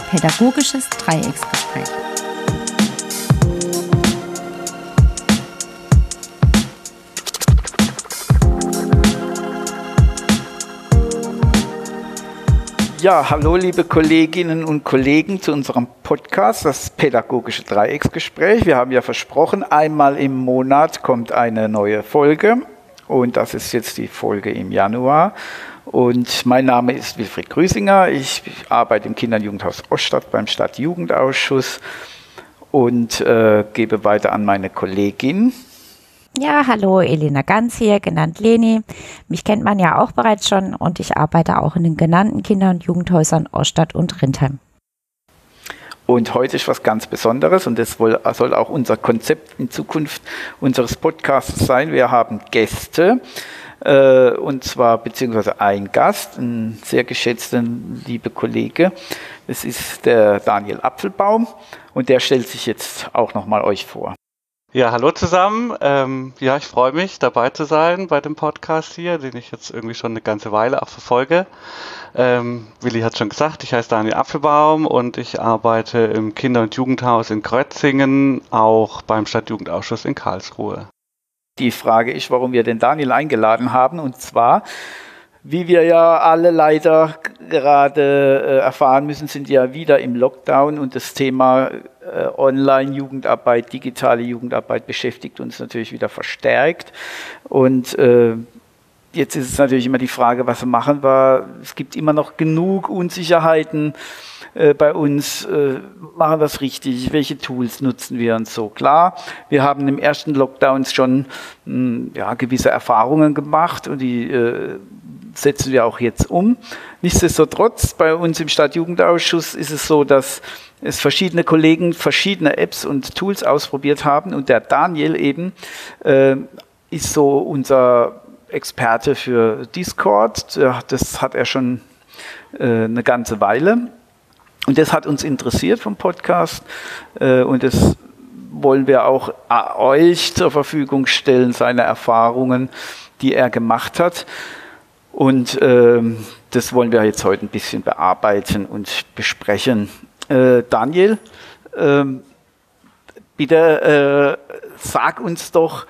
Pädagogisches Dreiecksgespräch. Ja, hallo liebe Kolleginnen und Kollegen zu unserem Podcast, das Pädagogische Dreiecksgespräch. Wir haben ja versprochen, einmal im Monat kommt eine neue Folge und das ist jetzt die Folge im Januar. Und mein Name ist Wilfried Grüsinger, ich arbeite im Kinder- und Jugendhaus Ostadt beim Stadtjugendausschuss und gebe weiter an meine Kollegin. Ja, hallo, Elena Ganz hier, genannt Leni. Mich kennt man ja auch bereits schon und ich arbeite auch in den genannten Kinder- und Jugendhäusern Ostadt und Rindheim. Und heute ist was ganz Besonderes und das soll auch unser Konzept in Zukunft unseres Podcasts sein. Wir haben Gäste und zwar beziehungsweise ein Gast, einen sehr geschätzten liebe Kollege. Das ist der Daniel Apfelbaum und der stellt sich jetzt auch nochmal euch vor. Ja, hallo zusammen. Ich freue mich, dabei zu sein bei dem Podcast hier, den ich jetzt irgendwie schon eine ganze Weile auch verfolge. Willi hat schon gesagt, ich heiße Daniel Apfelbaum und ich arbeite im Kinder- und Jugendhaus in Grötzingen, auch beim Stadtjugendausschuss in Karlsruhe. Die Frage ist, warum wir den Daniel eingeladen haben, und zwar, wie wir ja alle leider gerade erfahren müssen, sind ja wieder im Lockdown und das Thema Online-Jugendarbeit, digitale Jugendarbeit beschäftigt uns natürlich wieder verstärkt. Und jetzt ist es natürlich immer die Frage, was machen wir? Es gibt immer noch genug Unsicherheiten bei uns. Machen wir es richtig? Welche Tools nutzen wir und so? Klar, wir haben im ersten Lockdown schon gewisse Erfahrungen gemacht und die setzen wir auch jetzt um. Nichtsdestotrotz, bei uns im Stadtjugendausschuss ist es so, dass es verschiedene Kollegen verschiedene Apps und Tools ausprobiert haben und der Daniel eben ist so unser Experte für Discord. Das hat er schon eine ganze Weile und das hat uns interessiert vom Podcast und das wollen wir auch euch zur Verfügung stellen, seine Erfahrungen, die er gemacht hat. Und das wollen wir jetzt heute ein bisschen bearbeiten und besprechen. Daniel, bitte sag uns doch,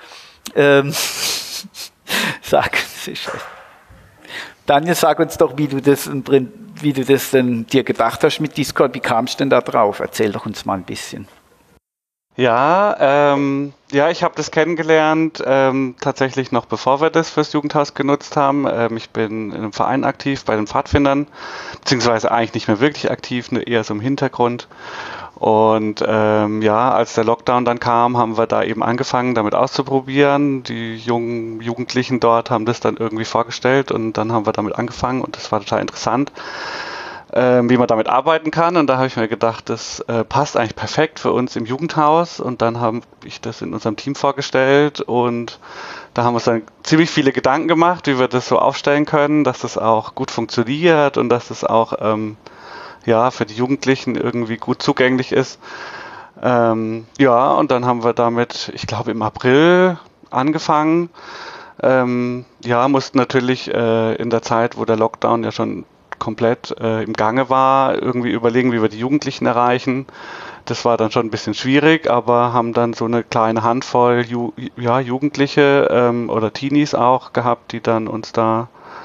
Daniel, sag uns doch, wie du das denn dir gedacht hast mit Discord. Wie kamst du denn da drauf? Erzähl doch uns mal ein bisschen. Ja, ich habe das kennengelernt, tatsächlich noch bevor wir das fürs Jugendhaus genutzt haben. Ich bin in einem Verein aktiv bei den Pfadfindern, beziehungsweise eigentlich nicht mehr wirklich aktiv, nur eher so im Hintergrund. Und als der Lockdown dann kam, haben wir da eben angefangen, damit auszuprobieren. Die jungen Jugendlichen dort haben das dann irgendwie vorgestellt und dann haben wir damit angefangen und das war total interessant, wie man damit arbeiten kann. Und da habe ich mir gedacht, das passt eigentlich perfekt für uns im Jugendhaus. Und dann habe ich das in unserem Team vorgestellt und da haben wir uns dann ziemlich viele Gedanken gemacht, wie wir das so aufstellen können, dass das auch gut funktioniert und dass das auch für die Jugendlichen irgendwie gut zugänglich ist. Und dann haben wir damit, ich glaube im April angefangen. Mussten natürlich in der Zeit, wo der Lockdown ja schon komplett im Gange war, irgendwie überlegen, wie wir die Jugendlichen erreichen. Das war dann schon ein bisschen schwierig, aber haben dann so eine kleine Handvoll Jugendliche oder Teenies auch gehabt, die dann uns da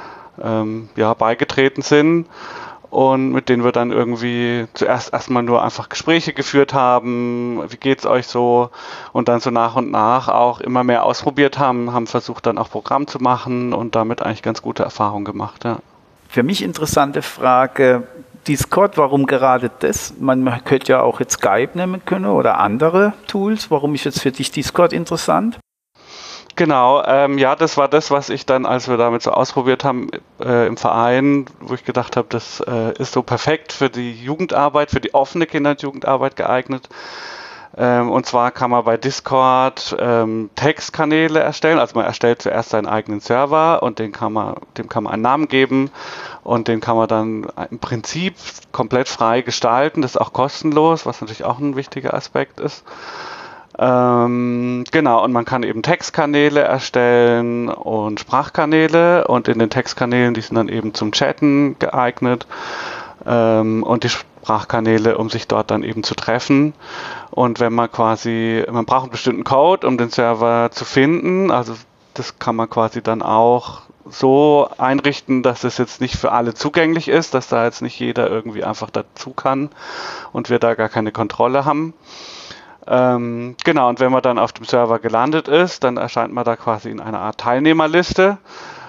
beigetreten sind und mit denen wir dann irgendwie zuerst erstmal nur einfach Gespräche geführt haben, wie geht's euch so, und dann so nach und nach auch immer mehr ausprobiert haben versucht dann auch Programm zu machen und damit eigentlich ganz gute Erfahrungen gemacht, ja. Für mich interessante Frage, Discord, warum gerade das? Man könnte ja auch jetzt Skype nehmen können oder andere Tools. Warum ist jetzt für dich Discord interessant? Genau, das war das, was ich dann, als wir damit so ausprobiert haben im Verein, wo ich gedacht habe, das ist so perfekt für die Jugendarbeit, für die offene Kinder- und Jugendarbeit geeignet. Und zwar kann man bei Discord Textkanäle erstellen. Also man erstellt zuerst seinen eigenen Server und dem kann man einen Namen geben und den kann man dann im Prinzip komplett frei gestalten. Das ist auch kostenlos, was natürlich auch ein wichtiger Aspekt ist. Und man kann eben Textkanäle erstellen und Sprachkanäle und in den Textkanälen, die sind dann eben zum Chatten geeignet. und die Sprachkanäle, um sich dort dann eben zu treffen. Und wenn man braucht einen bestimmten Code, um den Server zu finden, also das kann man quasi dann auch so einrichten, dass es jetzt nicht für alle zugänglich ist, dass da jetzt nicht jeder irgendwie einfach dazu kann und wir da gar keine Kontrolle haben. Genau, und wenn man dann auf dem Server gelandet ist, dann erscheint man da quasi in einer Art Teilnehmerliste.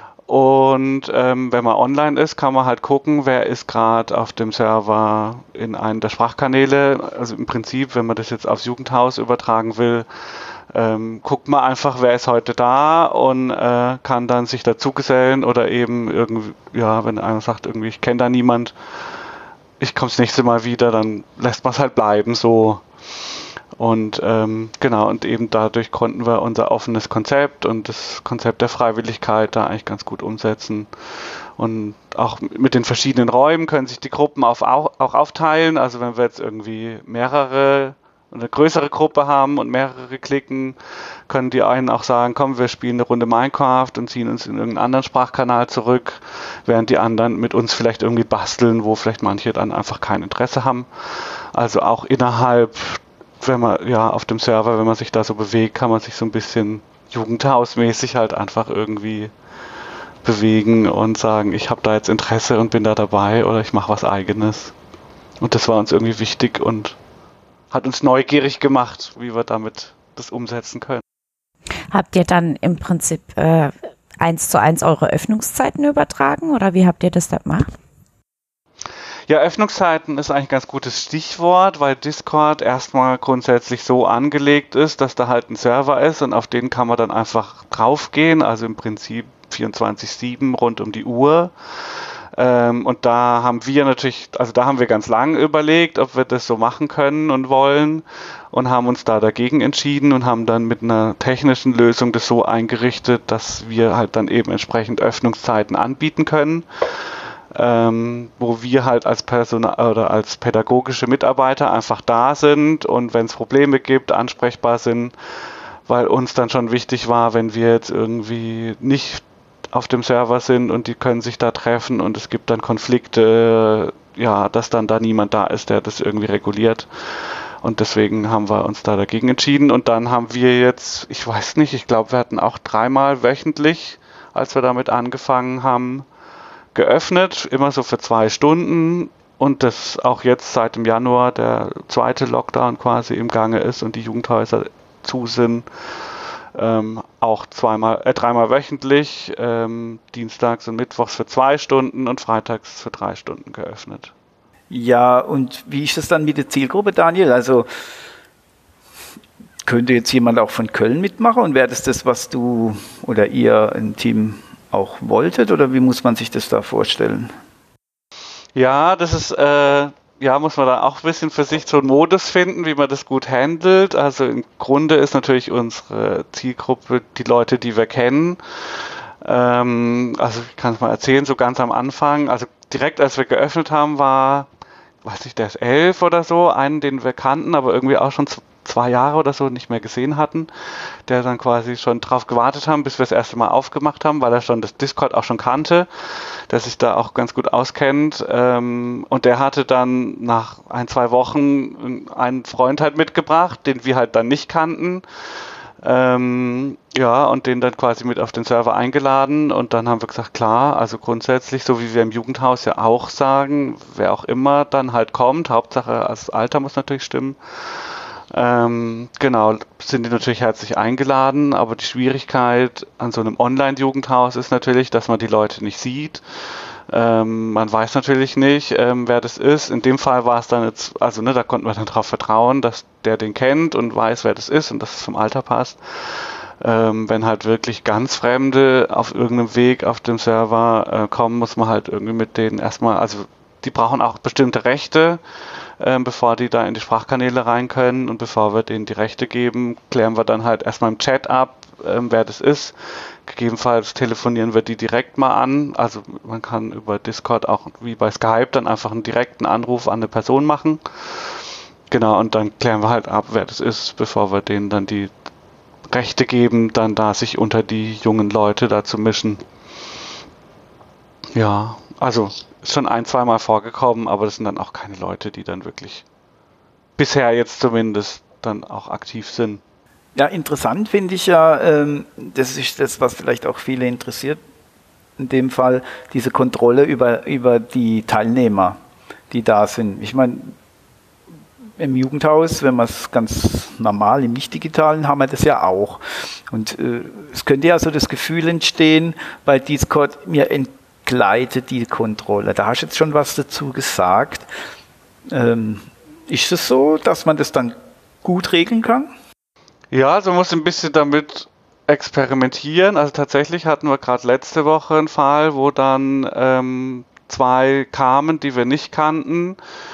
Und wenn man online ist, kann man halt gucken, wer ist gerade auf dem Server in einem der Sprachkanäle. Also im Prinzip, wenn man das jetzt aufs Jugendhaus übertragen will, guckt man einfach, wer ist heute da und kann dann sich dazugesellen oder eben irgendwie, ja, wenn einer sagt, irgendwie, ich kenne da niemand, ich komme das nächste Mal wieder, dann lässt man es halt bleiben so. Und genau, und eben dadurch konnten wir unser offenes Konzept und das Konzept der Freiwilligkeit da eigentlich ganz gut umsetzen. Und auch mit den verschiedenen Räumen können sich die Gruppen auch aufteilen. Also wenn wir jetzt irgendwie eine größere Gruppe haben und mehrere klicken, können die einen auch sagen, komm, wir spielen eine Runde Minecraft und ziehen uns in irgendeinen anderen Sprachkanal zurück, während die anderen mit uns vielleicht irgendwie basteln, wo vielleicht manche dann einfach kein Interesse haben. Also auch innerhalb, wenn man ja auf dem Server, wenn man sich da so bewegt, kann man sich so ein bisschen jugendhausmäßig halt einfach irgendwie bewegen und sagen, ich habe da jetzt Interesse und bin da dabei oder ich mache was Eigenes. Und das war uns irgendwie wichtig und hat uns neugierig gemacht, wie wir damit das umsetzen können. Habt ihr dann im Prinzip 1:1 eure Öffnungszeiten übertragen oder wie habt ihr das da gemacht? Ja, Öffnungszeiten ist eigentlich ein ganz gutes Stichwort, weil Discord erstmal grundsätzlich so angelegt ist, dass da halt ein Server ist und auf den kann man dann einfach draufgehen, also im Prinzip 24/7 rund um die Uhr. Und da haben wir ganz lange überlegt, ob wir das so machen können und wollen und haben uns da dagegen entschieden und haben dann mit einer technischen Lösung das so eingerichtet, dass wir halt dann eben entsprechend Öffnungszeiten anbieten können, wo wir halt als Personal oder als pädagogische Mitarbeiter einfach da sind und wenn es Probleme gibt, ansprechbar sind, weil uns dann schon wichtig war, wenn wir jetzt irgendwie nicht auf dem Server sind und die können sich da treffen und es gibt dann Konflikte, ja, dass dann da niemand da ist, der das irgendwie reguliert. Und deswegen haben wir uns da dagegen entschieden. Und dann haben wir jetzt, ich weiß nicht, ich glaube, wir hatten auch 3-mal wöchentlich, als wir damit angefangen haben, geöffnet, immer so für 2 Stunden. Und das auch jetzt seit dem Januar der 2. Lockdown quasi im Gange ist und die Jugendhäuser zu sind. Auch 3-mal wöchentlich, dienstags und mittwochs für 2 Stunden und freitags für 3 Stunden geöffnet. Ja, und wie ist das dann mit der Zielgruppe, Daniel? Also könnte jetzt jemand auch von Köln mitmachen und wäre das, was du oder ihr im Team auch wolltet oder wie muss man sich das da vorstellen? Ja, das ist muss man da auch ein bisschen für sich so einen Modus finden, wie man das gut handelt. Also im Grunde ist natürlich unsere Zielgruppe die Leute, die wir kennen. Also ich kann es mal erzählen, so ganz am Anfang, also direkt als wir geöffnet haben, war, weiß nicht, der ist 11 oder so, einen, den wir kannten, aber irgendwie auch schon 2 Jahre oder so nicht mehr gesehen hatten, der dann quasi schon drauf gewartet haben, bis wir das erste Mal aufgemacht haben, weil er schon das Discord auch schon kannte, der sich da auch ganz gut auskennt. Und der hatte dann nach 1-2 Wochen einen Freund halt mitgebracht, den wir halt dann nicht kannten. Und den dann quasi mit auf den Server eingeladen und dann haben wir gesagt, klar, also grundsätzlich, so wie wir im Jugendhaus ja auch sagen, wer auch immer dann halt kommt, Hauptsache das Alter muss natürlich stimmen. Genau, sind die natürlich herzlich eingeladen, aber die Schwierigkeit an so einem Online-Jugendhaus ist natürlich, dass man die Leute nicht sieht. Man weiß natürlich nicht, wer das ist. In dem Fall war es dann jetzt, also da konnten wir dann darauf vertrauen, dass der den kennt und weiß, wer das ist und dass es vom Alter passt. Wenn halt wirklich ganz Fremde auf irgendeinem Weg auf dem Server kommen, muss man halt irgendwie mit denen erstmal, also die brauchen auch bestimmte Rechte, bevor die da in die Sprachkanäle rein können und bevor wir denen die Rechte geben, klären wir dann halt erstmal im Chat ab, wer das ist. Gegebenenfalls telefonieren wir die direkt mal an, also man kann über Discord auch wie bei Skype dann einfach einen direkten Anruf an eine Person machen. Genau, und dann klären wir halt ab, wer das ist, bevor wir denen dann die Rechte geben, dann da sich unter die jungen Leute da zu mischen. Ja, Also ist schon 1-2 Mal vorgekommen, aber das sind dann auch keine Leute, die dann wirklich bisher jetzt zumindest dann auch aktiv sind. Ja, interessant finde ich ja, das ist das, was vielleicht auch viele interessiert, in dem Fall diese Kontrolle über die Teilnehmer, die da sind. Ich meine, im Jugendhaus, wenn wir es ganz normal im Nicht-Digitalen haben wir das ja auch. Und es könnte ja so das Gefühl entstehen, bei Discord, mir entgleitet die Kontrolle. Da hast du jetzt schon was dazu gesagt. Ist es so, dass man das dann gut regeln kann? Ja, also man muss ein bisschen damit experimentieren. Also tatsächlich hatten wir gerade letzte Woche einen Fall, wo dann 2 kamen, die wir nicht kannten,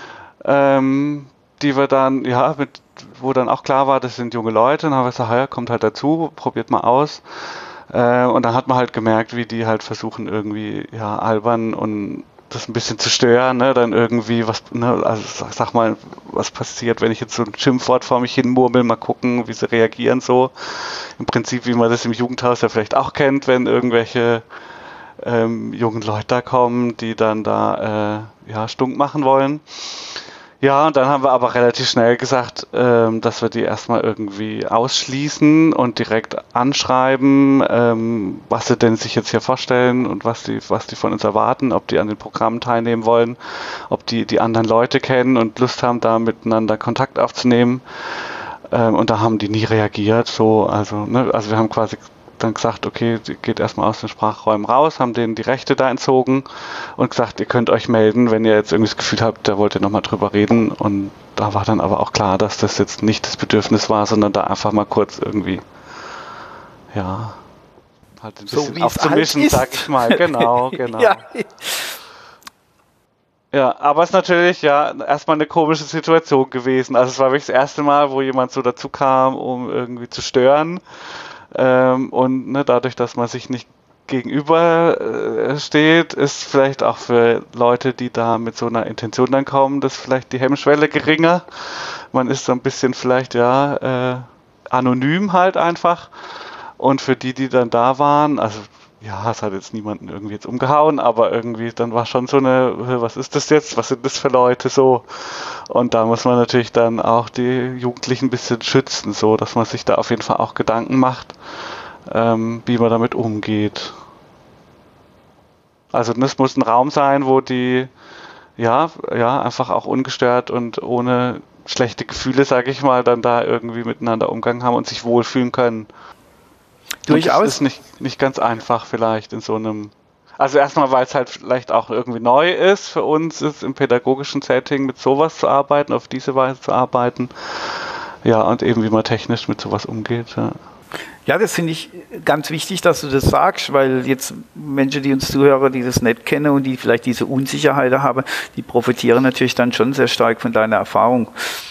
die wir dann, ja, wo dann auch klar war, das sind junge Leute, und dann haben wir gesagt, ja, kommt halt dazu, probiert mal aus. Und dann hat man halt gemerkt, wie die halt versuchen irgendwie, ja, albern und das ein bisschen zu stören, ne, dann irgendwie was, ne, also sag mal, was passiert, wenn ich jetzt so ein Schimpfwort vor mich hin murmel, mal gucken, wie sie reagieren so. Im Prinzip, wie man das im Jugendhaus ja vielleicht auch kennt, wenn irgendwelche jungen Leute da kommen, die dann da ja, stunk machen wollen. Ja, und dann haben wir aber relativ schnell gesagt, dass wir die erstmal irgendwie ausschließen und direkt anschreiben, was sie denn sich jetzt hier vorstellen und was die von uns erwarten, ob die an den Programmen teilnehmen wollen, ob die anderen Leute kennen und Lust haben, da miteinander Kontakt aufzunehmen. Und da haben die nie reagiert. So, also wir haben quasi dann gesagt, okay, geht erstmal aus den Sprachräumen raus, haben denen die Rechte da entzogen und gesagt, ihr könnt euch melden, wenn ihr jetzt irgendwie das Gefühl habt, da wollt ihr nochmal drüber reden. Und da war dann aber auch klar, dass das jetzt nicht das Bedürfnis war, sondern da einfach mal kurz irgendwie, ja, halt ein bisschen so aufzumischen, sag ich mal. Genau. Ja. Ja, aber es ist natürlich ja erstmal eine komische Situation gewesen. Also es war wirklich das erste Mal, wo jemand so dazu kam, um irgendwie zu stören. Und ne, dadurch, dass man sich nicht gegenüber steht, ist vielleicht auch für Leute, die da mit so einer Intention dann kommen, das vielleicht die Hemmschwelle geringer. Man ist so ein bisschen vielleicht ja anonym halt einfach. Und für die dann da waren, also ja, es hat jetzt niemanden irgendwie jetzt umgehauen, aber irgendwie dann war schon so eine, was ist das jetzt, was sind das für Leute so? Und da muss man natürlich dann auch die Jugendlichen ein bisschen schützen, so, dass man sich da auf jeden Fall auch Gedanken macht, wie man damit umgeht. Also das muss ein Raum sein, wo die ja einfach auch ungestört und ohne schlechte Gefühle, sage ich mal, dann da irgendwie miteinander Umgang haben und sich wohlfühlen können. Durchaus. Das ist nicht ganz einfach vielleicht in so einem, also erstmal, weil es halt vielleicht auch irgendwie neu ist für uns, ist im pädagogischen Setting mit sowas zu arbeiten, auf diese Weise zu arbeiten. Ja, und eben wie man technisch mit sowas umgeht. Ja, das finde ich ganz wichtig, dass du das sagst, weil jetzt Menschen, die uns zuhören, die das nicht kennen und die vielleicht diese Unsicherheit haben, die profitieren natürlich dann schon sehr stark von deiner Erfahrung.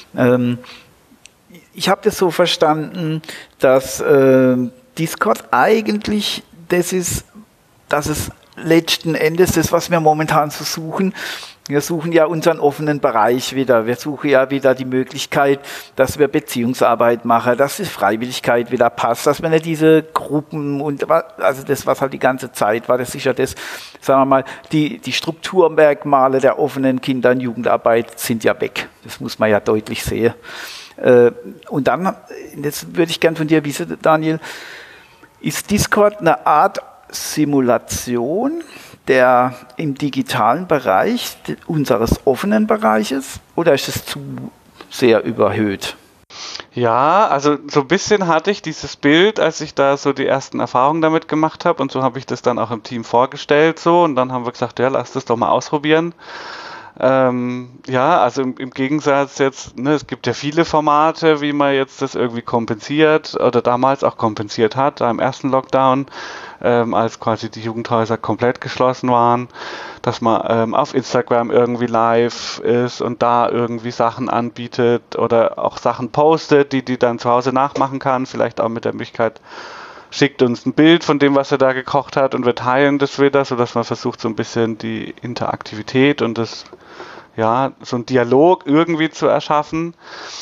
Ich habe das so verstanden, dass Discord eigentlich das ist, dass es letzten Endes das, was wir momentan so suchen. Wir suchen ja unseren offenen Bereich wieder. Wir suchen ja wieder die Möglichkeit, dass wir Beziehungsarbeit machen, dass die Freiwilligkeit wieder passt, dass wir nicht diese Gruppen und also das, was halt die ganze Zeit war, das ist ja das, sagen wir mal, die Strukturmerkmale der offenen Kinder- und Jugendarbeit sind ja weg. Das muss man ja deutlich sehen. Und dann, jetzt würde ich gern von dir wissen, Daniel, ist Discord eine Art Simulation der im digitalen Bereich unseres offenen Bereiches oder ist es zu sehr überhöht? Ja, also so ein bisschen hatte ich dieses Bild, als ich da so die ersten Erfahrungen damit gemacht habe und so habe ich das dann auch im Team vorgestellt so und dann haben wir gesagt, ja, lass das doch mal ausprobieren. Ja, also im Gegensatz jetzt, ne, es gibt ja viele Formate, wie man jetzt das irgendwie kompensiert oder damals auch kompensiert hat, da im ersten Lockdown, als quasi die Jugendhäuser komplett geschlossen waren, dass man auf Instagram irgendwie live ist und da irgendwie Sachen anbietet oder auch Sachen postet, die dann zu Hause nachmachen kann, vielleicht auch mit der Möglichkeit, schickt uns ein Bild von dem, was er da gekocht hat und wir teilen das wieder, sodass man versucht, so ein bisschen die Interaktivität und das, ja, so ein Dialog irgendwie zu erschaffen.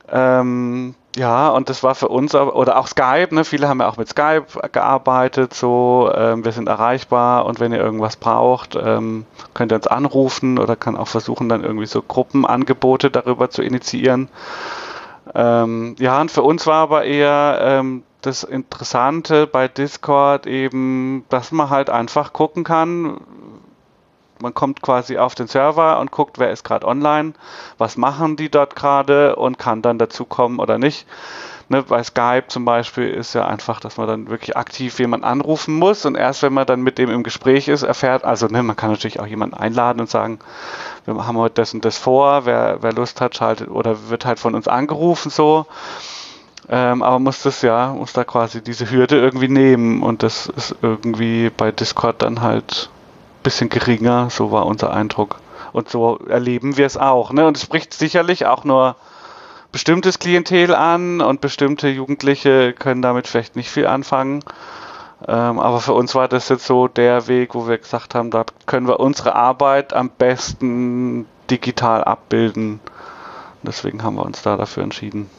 Ja, und das war für uns, oder auch Skype, ne? Viele haben ja auch mit Skype gearbeitet, so, wir sind erreichbar und wenn ihr irgendwas braucht, könnt ihr uns anrufen oder kann auch versuchen, dann irgendwie so Gruppenangebote darüber zu initiieren. Ja, und für uns war aber eher das Interessante bei Discord eben, dass man halt einfach gucken kann. Man kommt quasi auf den Server und guckt, wer ist gerade online, was machen die dort gerade und kann dann dazu kommen oder nicht. Ne, bei Skype zum Beispiel ist ja einfach, dass man dann wirklich aktiv jemanden anrufen muss und erst wenn man dann mit dem im Gespräch ist, erfährt, also ne, man kann natürlich auch jemanden einladen und sagen, wir haben heute das und das vor, wer Lust hat, schaltet oder wird halt von uns angerufen so. Aber muss da quasi diese Hürde irgendwie nehmen und das ist irgendwie bei Discord dann halt bisschen geringer, so war unser Eindruck. Und so erleben wir es auch. Ne? Und es spricht sicherlich auch nur bestimmtes Klientel an und bestimmte Jugendliche können damit vielleicht nicht viel anfangen. Aber für uns war das jetzt so der Weg, wo wir gesagt haben, da können wir unsere Arbeit am besten digital abbilden. Deswegen haben wir uns da dafür entschieden.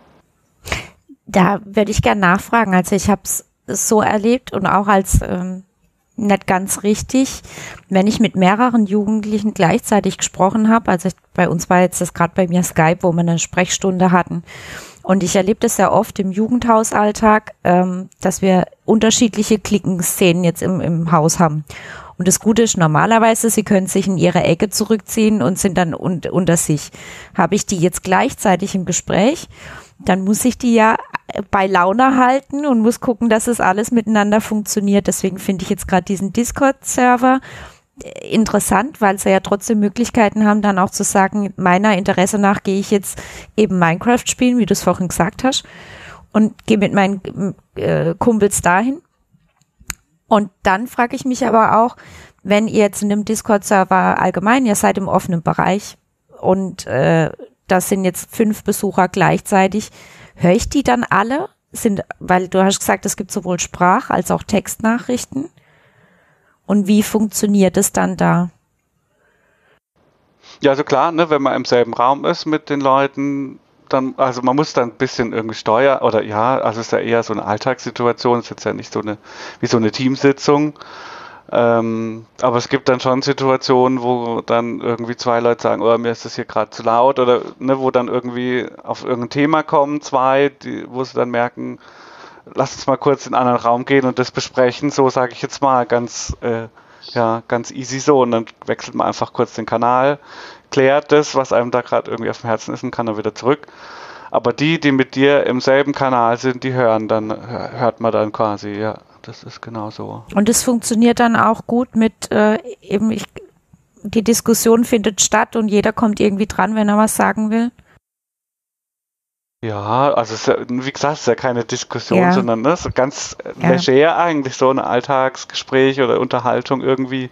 Da würde ich gerne nachfragen. Also ich habe es so erlebt und auch als nicht ganz richtig, wenn ich mit mehreren Jugendlichen gleichzeitig gesprochen habe, also bei uns war jetzt das gerade bei mir Skype, wo wir eine Sprechstunde hatten und ich erlebe das sehr oft im Jugendhausalltag, dass wir unterschiedliche Klickenszenen jetzt im Haus haben. Und das Gute ist normalerweise, sie können sich in ihre Ecke zurückziehen und sind dann unter sich. Habe ich die jetzt gleichzeitig im Gespräch, dann muss ich die ja bei Laune halten und muss gucken, dass es alles miteinander funktioniert. Deswegen finde ich jetzt gerade diesen Discord-Server interessant, weil sie ja trotzdem Möglichkeiten haben, dann auch zu sagen, meiner Interesse nach gehe ich jetzt eben Minecraft spielen, wie du es vorhin gesagt hast, und gehe mit meinen Kumpels dahin. Und dann frage ich mich aber auch, wenn ihr jetzt in dem Discord-Server allgemein, ihr seid im offenen Bereich und das sind jetzt 5 Besucher gleichzeitig, höre ich die dann alle? Weil du hast gesagt, es gibt sowohl Sprach- als auch Textnachrichten. Und wie funktioniert es dann da? Ja, also klar, ne, wenn man im selben Raum ist mit den Leuten, dann, also man muss dann ein bisschen irgendwie steuern, oder ja, also es ist ja eher so eine Alltagssituation, es ist jetzt ja nicht wie so eine Teamsitzung. Aber es gibt dann schon Situationen, wo dann irgendwie 2 Leute sagen, oh, mir ist das hier gerade zu laut oder ne, wo dann irgendwie auf irgendein Thema kommen, 2, wo sie dann merken, lass uns mal kurz in einen anderen Raum gehen und das besprechen, so sage ich jetzt mal, ganz easy so und dann wechselt man einfach kurz den Kanal, klärt das, was einem da gerade irgendwie auf dem Herzen ist und kann dann wieder zurück. Aber die mit dir im selben Kanal sind, die hört man dann quasi, ja. Das ist genau so. Und es funktioniert dann auch gut mit die Diskussion findet statt und jeder kommt irgendwie dran, wenn er was sagen will? Ja, also es ist ja, wie gesagt, es ist ja keine Diskussion, sondern ne, so ganz leger eigentlich, so ein Alltagsgespräch oder Unterhaltung irgendwie.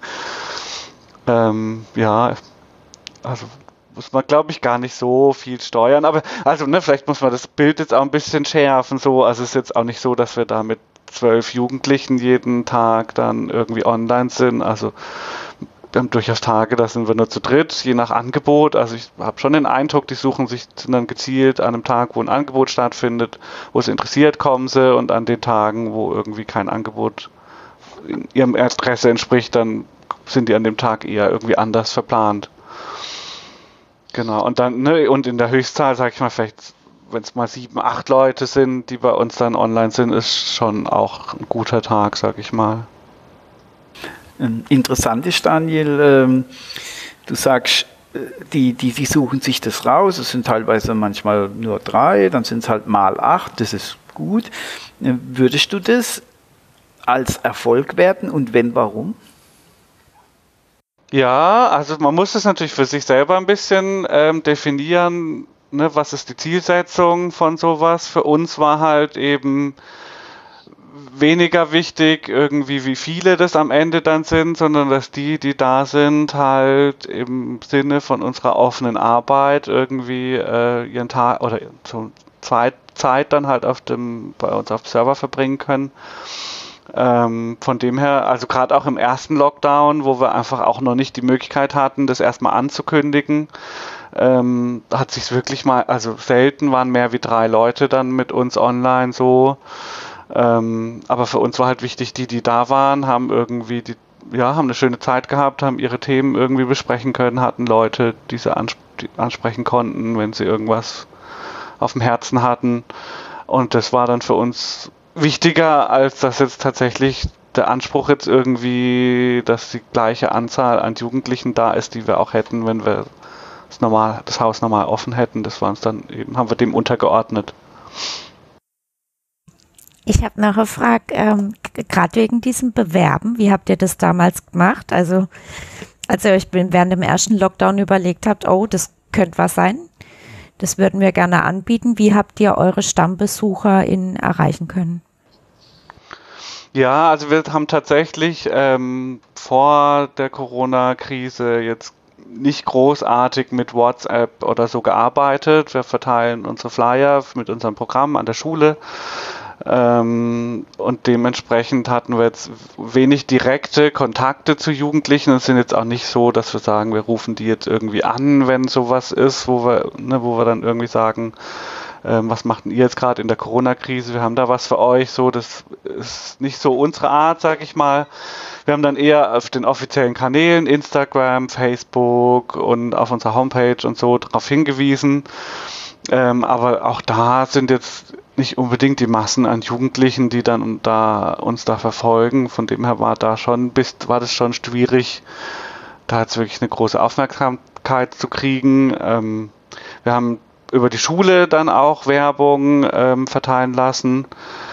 Also muss man, glaube ich, gar nicht so viel steuern. Aber also, ne, vielleicht muss man das Bild jetzt auch ein bisschen schärfen. So, also es ist jetzt auch nicht so, dass wir da mit 12 Jugendlichen jeden Tag dann irgendwie online sind. Also wir haben durchaus Tage, da sind wir nur zu dritt, je nach Angebot. Also ich habe schon den Eindruck, die sind dann gezielt an einem Tag, wo ein Angebot stattfindet, wo es interessiert, kommen sie und an den Tagen, wo irgendwie kein Angebot in ihrem Interesse entspricht, dann sind die an dem Tag eher irgendwie anders verplant. Genau, und dann, ne, und in der Höchstzahl, sag ich mal, vielleicht, wenn es mal 7, 8 Leute sind, die bei uns dann online sind, ist schon auch ein guter Tag, sag ich mal. Interessant ist, Daniel, du sagst, die suchen sich das raus, es sind teilweise manchmal nur 3, dann sind es halt mal 8, das ist gut. Würdest du das als Erfolg werten und wenn, warum? Ja, also man muss es natürlich für sich selber ein bisschen definieren, ne, was ist die Zielsetzung von sowas. Für uns war halt eben weniger wichtig irgendwie, wie viele das am Ende dann sind, sondern dass die da sind, halt im Sinne von unserer offenen Arbeit irgendwie ihren Tag oder so Zeit dann halt bei uns auf dem Server verbringen können. Von dem her, also gerade auch im ersten Lockdown, wo wir einfach auch noch nicht die Möglichkeit hatten, das erstmal anzukündigen, hat sich wirklich mal, also selten waren mehr wie 3 Leute dann mit uns online so. Aber für uns war halt wichtig, die da waren, haben irgendwie haben eine schöne Zeit gehabt, haben ihre Themen irgendwie besprechen können, hatten Leute, die sie ansprechen konnten, wenn sie irgendwas auf dem Herzen hatten. Und das war dann für uns wichtiger, als dass jetzt tatsächlich der Anspruch jetzt irgendwie, dass die gleiche Anzahl an Jugendlichen da ist, die wir auch hätten, wenn wir das Haus normal offen hätten. Das war uns dann eben, haben wir dem untergeordnet. Ich habe noch eine Frage, gerade wegen diesem Bewerben, wie habt ihr das damals gemacht? Also, als ihr euch während dem ersten Lockdown überlegt habt, oh, das könnte was sein, das würden wir gerne anbieten. Wie habt ihr eure StammbesucherInnen erreichen können? Ja, also wir haben tatsächlich vor der Corona-Krise jetzt nicht großartig mit WhatsApp oder so gearbeitet. Wir verteilen unsere Flyer mit unserem Programm an der Schule. Und dementsprechend hatten wir jetzt wenig direkte Kontakte zu Jugendlichen. Es sind jetzt auch nicht so, dass wir sagen, wir rufen die jetzt irgendwie an, wenn sowas ist, wo wir dann irgendwie sagen, was macht denn ihr jetzt gerade in der Corona-Krise? Wir haben da was für euch. So, das ist nicht so unsere Art, sag ich mal. Wir haben dann eher auf den offiziellen Kanälen, Instagram, Facebook und auf unserer Homepage und so darauf hingewiesen. Aber auch da sind jetzt nicht unbedingt die Massen an Jugendlichen, die dann uns da verfolgen. Von dem her war das schon schwierig, da jetzt wirklich eine große Aufmerksamkeit zu kriegen. Wir haben über die Schule dann auch Werbung verteilen lassen.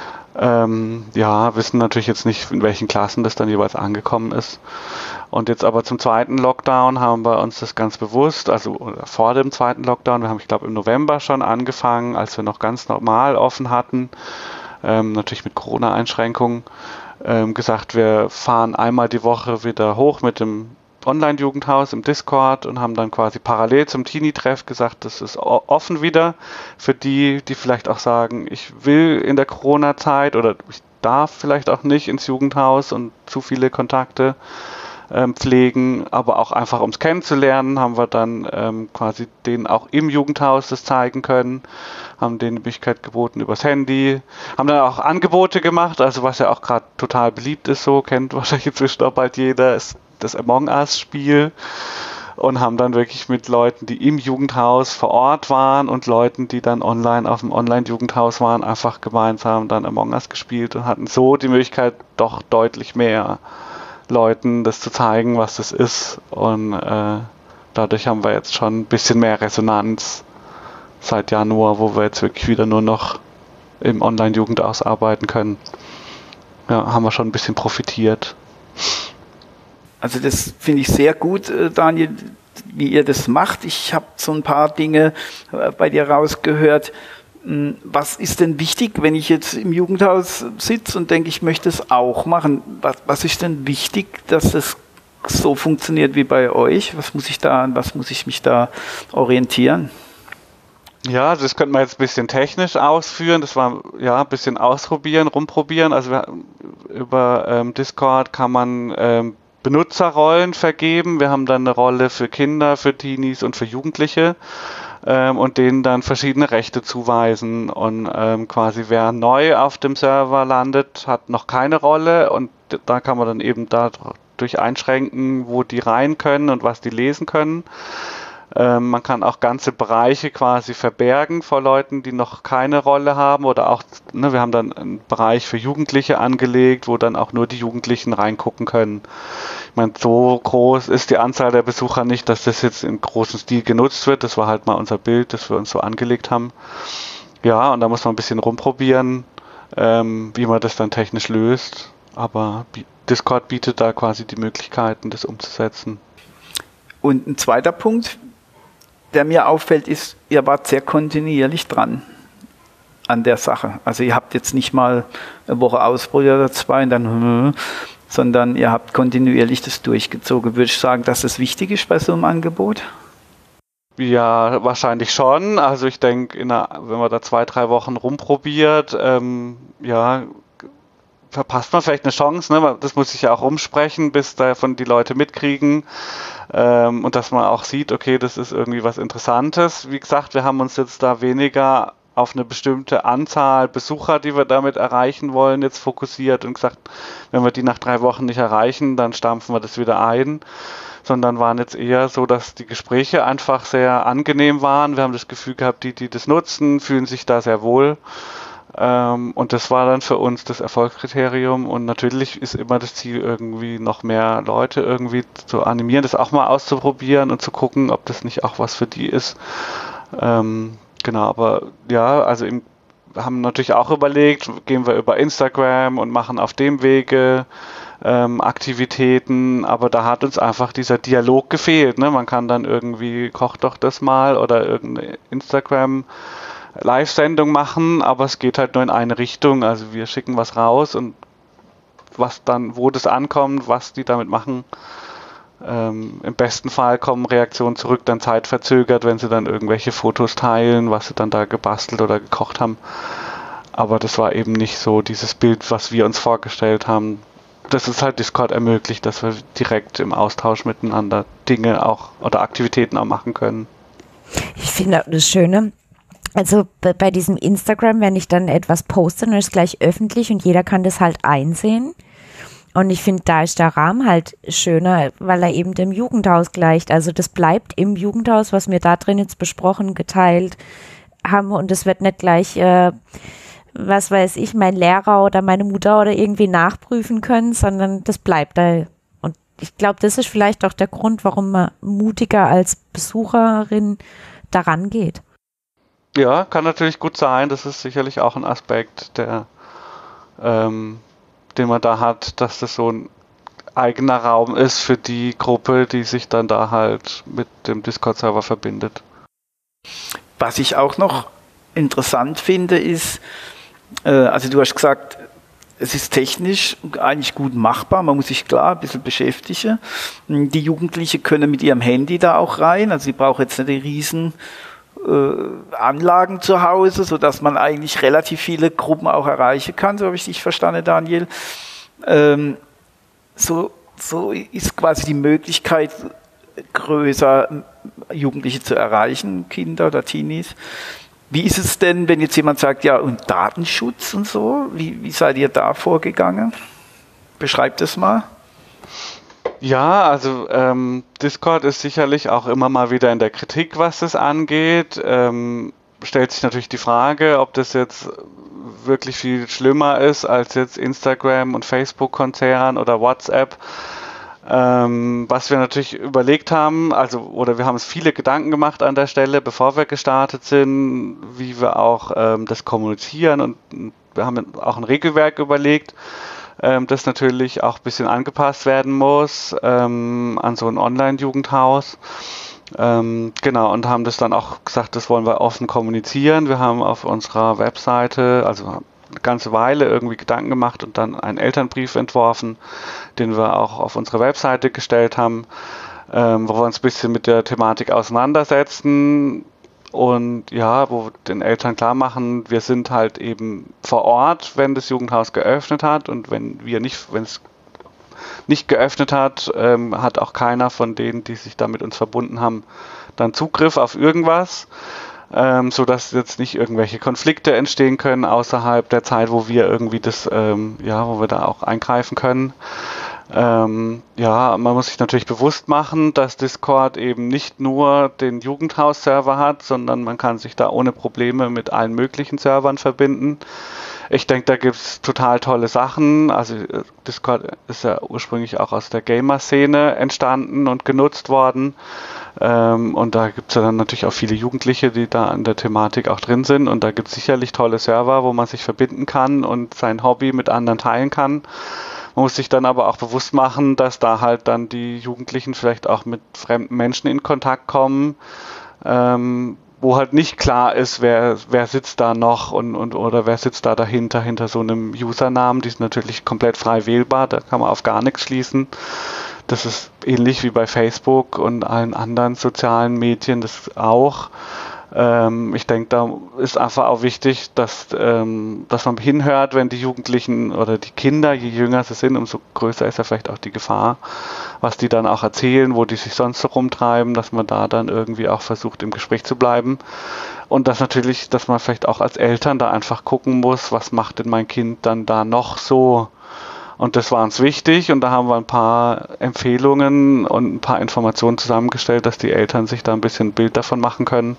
Wissen natürlich jetzt nicht, in welchen Klassen das dann jeweils angekommen ist. Und jetzt aber zum zweiten Lockdown haben wir uns das ganz bewusst, also vor dem zweiten Lockdown, wir haben, ich glaube, im November schon angefangen, als wir noch ganz normal offen hatten, natürlich mit Corona-Einschränkungen, gesagt, wir fahren einmal die Woche wieder hoch mit dem Online-Jugendhaus im Discord und haben dann quasi parallel zum Teenie-Treff gesagt, das ist offen wieder für die vielleicht auch sagen, ich will in der Corona-Zeit oder ich darf vielleicht auch nicht ins Jugendhaus und zu viele Kontakte pflegen, aber auch einfach ums kennenzulernen, haben wir dann quasi denen auch im Jugendhaus das zeigen können, haben denen die Möglichkeit geboten übers Handy, haben dann auch Angebote gemacht, also was ja auch gerade total beliebt ist, so kennt wahrscheinlich inzwischen auch bald jeder, ist das Among Us-Spiel und haben dann wirklich mit Leuten, die im Jugendhaus vor Ort waren und Leuten, die dann online auf dem Online-Jugendhaus waren, einfach gemeinsam dann Among Us gespielt und hatten so die Möglichkeit, doch deutlich mehr Leuten das zu zeigen, was das ist. Und dadurch haben wir jetzt schon ein bisschen mehr Resonanz seit Januar, wo wir jetzt wirklich wieder nur noch im Online-Jugendhaus arbeiten können. Ja, haben wir schon ein bisschen profitiert. Also das finde ich sehr gut, Daniel, wie ihr das macht. Ich habe so ein paar Dinge bei dir rausgehört. Was ist denn wichtig, wenn ich jetzt im Jugendhaus sitze und denke, ich möchte es auch machen? Was ist denn wichtig, dass das so funktioniert wie bei euch? Was muss ich mich da orientieren? Ja, das könnte man jetzt ein bisschen technisch ausführen. Das war ein bisschen ausprobieren, rumprobieren. Also über Discord kann man Benutzerrollen vergeben. Wir haben dann eine Rolle für Kinder, für Teenies und für Jugendliche und denen dann verschiedene Rechte zuweisen. Und quasi wer neu auf dem Server landet, hat noch keine Rolle und da kann man dann eben dadurch einschränken, wo die rein können und was die lesen können. Man kann auch ganze Bereiche quasi verbergen vor Leuten, die noch keine Rolle haben oder auch, wir haben dann einen Bereich für Jugendliche angelegt, wo dann auch nur die Jugendlichen reingucken können. Ich meine, so groß ist die Anzahl der Besucher nicht, dass das jetzt im großen Stil genutzt wird. Das war halt mal unser Bild, das wir uns so angelegt haben. Ja, und da muss man ein bisschen rumprobieren, wie man das dann technisch löst. Aber Discord bietet da quasi die Möglichkeiten, das umzusetzen. Und ein zweiter Punkt, der mir auffällt, ist, ihr wart sehr kontinuierlich dran an der Sache. Also ihr habt jetzt nicht mal eine Woche ausprobiert oder 2 und dann, sondern ihr habt kontinuierlich das durchgezogen. Würde ich sagen, dass das wichtig ist bei so einem Angebot? Ja, wahrscheinlich schon. Also ich denke, wenn man da 2-3 Wochen rumprobiert, verpasst man vielleicht eine Chance, ne? Das muss sich ja auch umsprechen, bis davon die Leute mitkriegen und dass man auch sieht, okay, das ist irgendwie was Interessantes. Wie gesagt, wir haben uns jetzt da weniger auf eine bestimmte Anzahl Besucher, die wir damit erreichen wollen, jetzt fokussiert und gesagt, wenn wir die nach 3 Wochen nicht erreichen, dann stampfen wir das wieder ein, sondern waren jetzt eher so, dass die Gespräche einfach sehr angenehm waren. Wir haben das Gefühl gehabt, die das nutzen, fühlen sich da sehr wohl. Und das war dann für uns das Erfolgskriterium. Und natürlich ist immer das Ziel, irgendwie noch mehr Leute irgendwie zu animieren, das auch mal auszuprobieren und zu gucken, ob das nicht auch was für die ist. Genau, aber ja, also wir haben natürlich auch überlegt, gehen wir über Instagram und machen auf dem Wege Aktivitäten, aber da hat uns einfach dieser Dialog gefehlt. Ne? Man kann dann irgendwie, kocht doch das mal oder irgendeine Instagram-Live-Sendung machen, aber es geht halt nur in eine Richtung. Also wir schicken was raus und was dann, wo das ankommt, was die damit machen. Im besten Fall kommen Reaktionen zurück, dann zeitverzögert, wenn sie dann irgendwelche Fotos teilen, was sie dann da gebastelt oder gekocht haben. Aber das war eben nicht so dieses Bild, was wir uns vorgestellt haben. Das ist halt Discord ermöglicht, dass wir direkt im Austausch miteinander Dinge auch oder Aktivitäten auch machen können. Ich finde das Schöne, also bei diesem Instagram, wenn ich dann etwas poste, dann ist es gleich öffentlich und jeder kann das halt einsehen. Und ich finde, da ist der Rahmen halt schöner, weil er eben dem Jugendhaus gleicht. Also das bleibt im Jugendhaus, was wir da drin jetzt besprochen, geteilt haben und es wird nicht gleich was weiß ich, mein Lehrer oder meine Mutter oder irgendwie nachprüfen können, sondern das bleibt da. Und ich glaube, das ist vielleicht auch der Grund, warum man mutiger als Besucherin daran geht. Ja, kann natürlich gut sein. Das ist sicherlich auch ein Aspekt, den man da hat, dass das so ein eigener Raum ist für die Gruppe, die sich dann da halt mit dem Discord-Server verbindet. Was ich auch noch interessant finde, ist, also du hast gesagt, es ist technisch eigentlich gut machbar, man muss sich klar ein bisschen beschäftigen. Die Jugendlichen können mit ihrem Handy da auch rein, also sie brauchen jetzt nicht die riesen Anlagen zu Hause, sodass man eigentlich relativ viele Gruppen auch erreichen kann, so habe ich dich verstanden, Daniel. So ist quasi die Möglichkeit größer, Jugendliche zu erreichen, Kinder oder Teenies. Wie ist es denn, wenn jetzt jemand sagt, ja, und Datenschutz und so? Wie seid ihr da vorgegangen? Beschreibt es mal. Ja, also Discord ist sicherlich auch immer mal wieder in der Kritik, was das angeht. Stellt sich natürlich die Frage, ob das jetzt wirklich viel schlimmer ist als jetzt Instagram und Facebook-Konzern oder WhatsApp. Was wir natürlich überlegt haben, wir haben uns viele Gedanken gemacht an der Stelle, bevor wir gestartet sind, wie wir auch das kommunizieren, und wir haben auch ein Regelwerk überlegt, das natürlich auch ein bisschen angepasst werden muss an so ein Online-Jugendhaus. Genau, und haben das dann auch gesagt, das wollen wir offen kommunizieren. Wir haben auf unserer Webseite, eine ganze Weile irgendwie Gedanken gemacht und dann einen Elternbrief entworfen, den wir auch auf unsere Webseite gestellt haben, wo wir uns ein bisschen mit der Thematik auseinandersetzen und ja, wo wir den Eltern klar machen, wir sind halt eben vor Ort, wenn das Jugendhaus geöffnet hat, und wenn es nicht geöffnet hat, hat auch keiner von denen, die sich da mit uns verbunden haben, dann Zugriff auf irgendwas. Sodass jetzt nicht irgendwelche Konflikte entstehen können außerhalb der Zeit, wo wir irgendwie wo wir da auch eingreifen können. Man muss sich natürlich bewusst machen, dass Discord eben nicht nur den Jugendhaus-Server hat, sondern man kann sich da ohne Probleme mit allen möglichen Servern verbinden. Ich denke, da gibt es total tolle Sachen. Also Discord ist ja ursprünglich auch aus der Gamer-Szene entstanden und genutzt worden. Und da gibt es ja dann natürlich auch viele Jugendliche, die da an der Thematik auch drin sind. Und da gibt es sicherlich tolle Server, wo man sich verbinden kann und sein Hobby mit anderen teilen kann. Man muss sich dann aber auch bewusst machen, dass da halt dann die Jugendlichen vielleicht auch mit fremden Menschen in Kontakt kommen, wo halt nicht klar ist, wer sitzt da noch oder wer sitzt da dahinter, hinter so einem Usernamen. Die ist natürlich komplett frei wählbar, da kann man auf gar nichts schließen. Das ist ähnlich wie bei Facebook und allen anderen sozialen Medien, das auch. Ich denke, da ist einfach auch wichtig, dass man hinhört, wenn die Jugendlichen oder die Kinder, je jünger sie sind, umso größer ist ja vielleicht auch die Gefahr, was die dann auch erzählen, wo die sich sonst so rumtreiben, dass man da dann irgendwie auch versucht, im Gespräch zu bleiben. Und dass man vielleicht auch als Eltern da einfach gucken muss, was macht denn mein Kind dann da noch so. Und das war uns wichtig und da haben wir ein paar Empfehlungen und ein paar Informationen zusammengestellt, dass die Eltern sich da ein bisschen ein Bild davon machen können.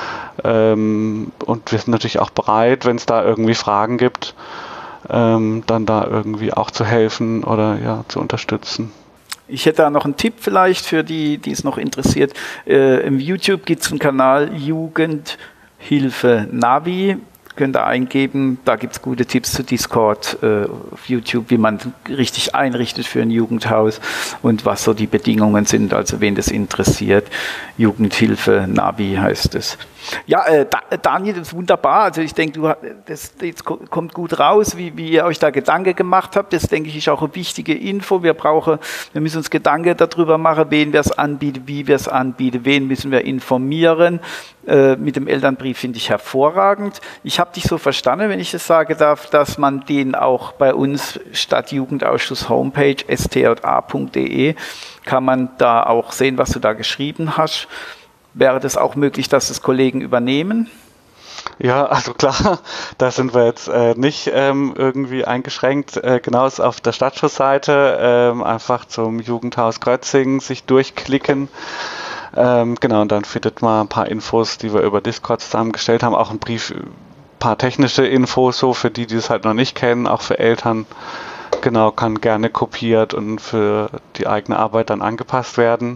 Und wir sind natürlich auch bereit, wenn es da irgendwie Fragen gibt, dann da irgendwie auch zu helfen oder ja, zu unterstützen. Ich hätte da noch einen Tipp vielleicht für die es noch interessiert. Im YouTube gibt es einen Kanal Jugendhilfe Navi. Könnt ihr eingeben, da gibt es gute Tipps zu Discord auf YouTube, wie man richtig einrichtet für ein Jugendhaus und was so die Bedingungen sind, also wen das interessiert. Jugendhilfe Navi heißt es. Ja, Daniel, das ist wunderbar. Also ich denke, das kommt gut raus, wie ihr euch da Gedanken gemacht habt. Das, denke ich, ist auch eine wichtige Info. Wir müssen uns Gedanken darüber machen, wen wir es anbieten, wie wir es anbieten, wen müssen wir informieren. Mit dem Elternbrief finde ich hervorragend. Ich habe dich so verstanden, wenn ich das sagen darf, dass man den auch bei uns Stadtjugendausschuss Homepage stja.de kann man da auch sehen, was du da geschrieben hast. Wäre das auch möglich, dass das Kollegen übernehmen? Ja, also klar, da sind wir jetzt nicht irgendwie eingeschränkt. Genau, ist auf der Stadtschussseite einfach zum Jugendhaus Grötzing sich durchklicken. Genau, und dann findet man ein paar Infos, die wir über Discord zusammengestellt haben. Auch ein Brief, ein paar technische Infos, so für die es halt noch nicht kennen, auch für Eltern. Genau, kann gerne kopiert und für die eigene Arbeit dann angepasst werden.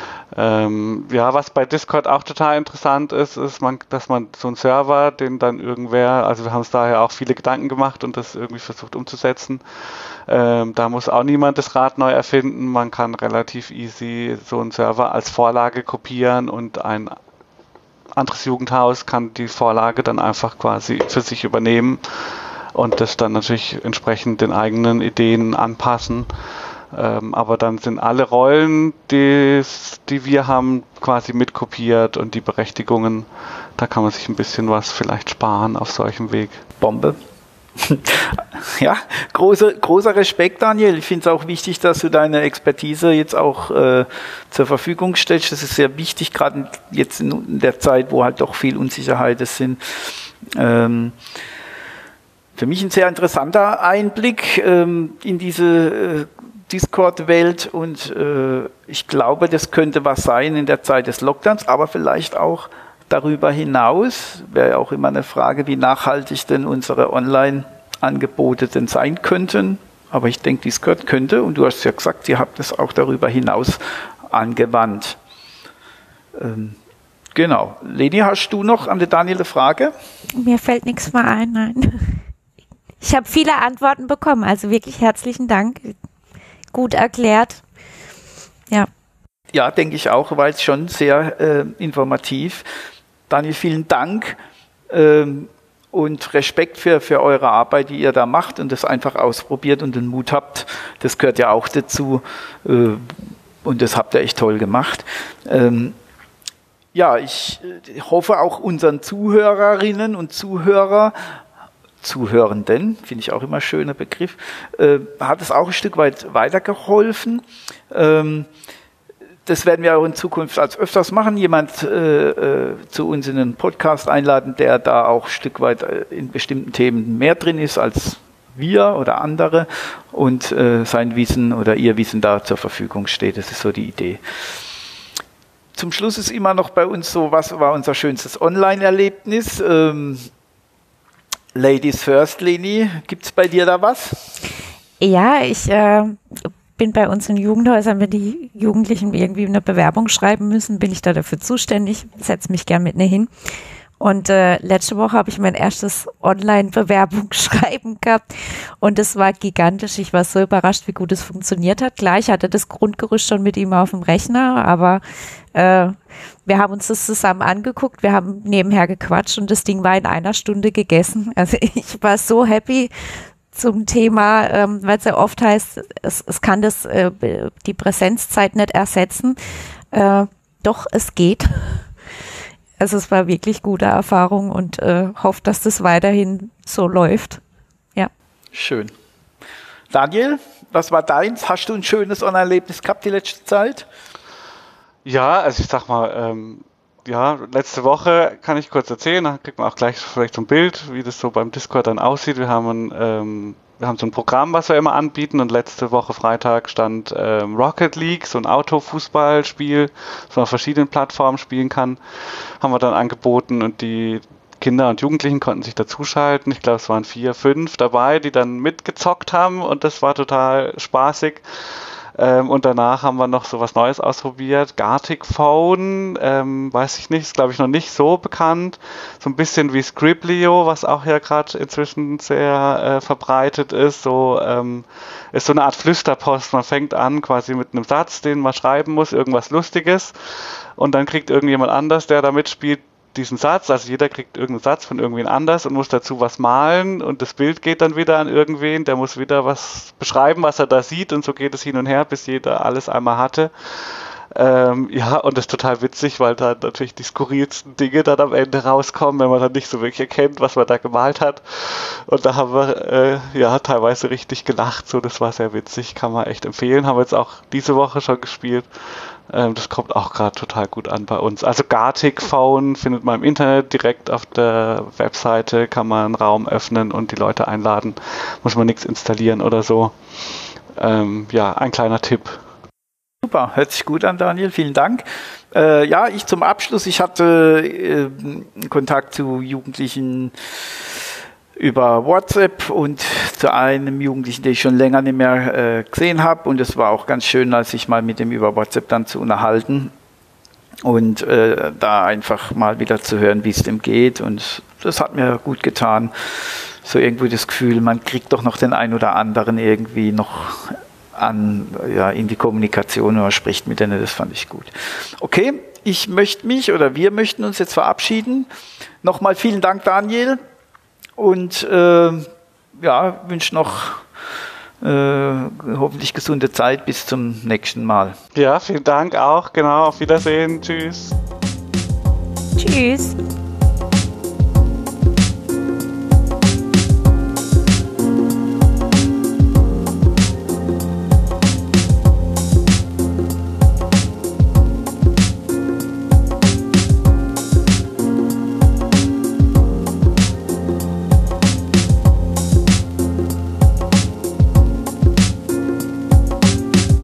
Ja, was bei Discord auch total interessant ist, dass man so einen Server, den dann irgendwer, also wir haben uns daher auch viele Gedanken gemacht und das irgendwie versucht umzusetzen. Da muss auch niemand das Rad neu erfinden. Man kann relativ easy so einen Server als Vorlage kopieren und ein anderes Jugendhaus kann die Vorlage dann einfach quasi für sich übernehmen und das dann natürlich entsprechend den eigenen Ideen anpassen. Aber dann sind alle Rollen, die wir haben, quasi mitkopiert und die Berechtigungen, da kann man sich ein bisschen was vielleicht sparen auf solchem Weg. Bombe. Ja, großer Respekt, Daniel. Ich finde es auch wichtig, dass du deine Expertise jetzt auch zur Verfügung stellst. Das ist sehr wichtig, gerade jetzt in der Zeit, wo halt doch viel Unsicherheiten sind. Für mich ein sehr interessanter Einblick in diese Discord-Welt und ich glaube, das könnte was sein in der Zeit des Lockdowns, aber vielleicht auch darüber hinaus. Wäre ja auch immer eine Frage, wie nachhaltig denn unsere Online-Angebote denn sein könnten. Aber ich denke, Discord könnte, und du hast ja gesagt, ihr habt es auch darüber hinaus angewandt. Genau. Leni, hast du noch an den Daniel eine Frage? Mir fällt nichts mehr ein, nein. Ich habe viele Antworten bekommen, also wirklich herzlichen Dank. Gut erklärt. Ja. Ja, denke ich auch, war jetzt schon sehr informativ. Daniel, vielen Dank und Respekt für eure Arbeit, die ihr da macht und das einfach ausprobiert und den Mut habt. Das gehört ja auch dazu und das habt ihr echt toll gemacht. Ja, ich hoffe auch unseren Zuhörerinnen und Zuhörenden, finde ich auch immer ein schöner Begriff, hat es auch ein Stück weit weitergeholfen. Das werden wir auch in Zukunft als öfters machen, jemand zu uns in einen Podcast einladen, der da auch ein Stück weit in bestimmten Themen mehr drin ist als wir oder andere und sein Wissen oder ihr Wissen da zur Verfügung steht. Das ist so die Idee. Zum Schluss ist immer noch bei uns so, was war unser schönstes Online-Erlebnis? Ladies first, Leni, gibt es bei dir da was? Ja, ich bin bei uns in Jugendhäusern, wenn die Jugendlichen irgendwie eine Bewerbung schreiben müssen, bin ich da dafür zuständig, setze mich gern mit hin. Und letzte Woche habe ich mein erstes Online-Bewerbungsschreiben gehabt und es war gigantisch. Ich war so überrascht, wie gut es funktioniert hat. Klar, ich hatte das Grundgerüst schon mit ihm auf dem Rechner, aber wir haben uns das zusammen angeguckt, wir haben nebenher gequatscht und das Ding war in einer Stunde gegessen. Also ich war so happy zum Thema, weil es ja oft heißt, es kann die Präsenzzeit nicht ersetzen. Doch, es geht. Also es war wirklich gute Erfahrung und hoffe, dass das weiterhin so läuft. Ja. Schön. Daniel, was war deins? Hast du ein schönes Online-Erlebnis gehabt die letzte Zeit? Ja, also ich sag mal, letzte Woche kann ich kurz erzählen, dann kriegt man auch gleich vielleicht so ein Bild, wie das so beim Discord dann aussieht. Wir haben so ein Programm, was wir immer anbieten, und letzte Woche Freitag stand Rocket League, so ein Autofußballspiel, das man auf verschiedenen Plattformen spielen kann, haben wir dann angeboten, und die Kinder und Jugendlichen konnten sich dazuschalten. Ich glaube, es waren 4, 5 dabei, die dann mitgezockt haben, und das war total spaßig. Und danach haben wir noch so was Neues ausprobiert. Gartic Phone, weiß ich nicht, ist glaube ich noch nicht so bekannt. So ein bisschen wie Scriblio, was auch ja gerade inzwischen sehr verbreitet ist. Ist so eine Art Flüsterpost. Man fängt an quasi mit einem Satz, den man schreiben muss, irgendwas Lustiges. Und dann kriegt irgendjemand anders, der da mitspielt, diesen Satz, also jeder kriegt irgendeinen Satz von irgendwen anders und muss dazu was malen, und das Bild geht dann wieder an irgendwen, der muss wieder was beschreiben, was er da sieht, und so geht es hin und her, bis jeder alles einmal hatte. Und das ist total witzig, weil da natürlich die skurrilsten Dinge dann am Ende rauskommen, wenn man dann nicht so wirklich erkennt, was man da gemalt hat. Und da haben wir teilweise richtig gelacht, so, das war sehr witzig, kann man echt empfehlen, haben wir jetzt auch diese Woche schon gespielt. Das kommt auch gerade total gut an bei uns. Also Gartic Phone findet man im Internet, direkt auf der Webseite kann man einen Raum öffnen und die Leute einladen. Muss man nichts installieren oder so. Ein kleiner Tipp. Super, hört sich gut an, Daniel. Vielen Dank. Ich zum Abschluss. Ich hatte Kontakt zu Jugendlichen über WhatsApp und zu einem Jugendlichen, den ich schon länger nicht mehr gesehen habe. Und es war auch ganz schön, als sich mal mit dem über WhatsApp dann zu unterhalten und da einfach mal wieder zu hören, wie es dem geht. Und das hat mir gut getan. So irgendwie das Gefühl, man kriegt doch noch den einen oder anderen irgendwie noch in die Kommunikation oder spricht mit denen. Das fand ich gut. Okay, wir möchten uns jetzt verabschieden. Nochmal vielen Dank, Daniel. Und wünsche noch hoffentlich gesunde Zeit bis zum nächsten Mal. Ja, vielen Dank auch. Genau, auf Wiedersehen. Tschüss. Tschüss.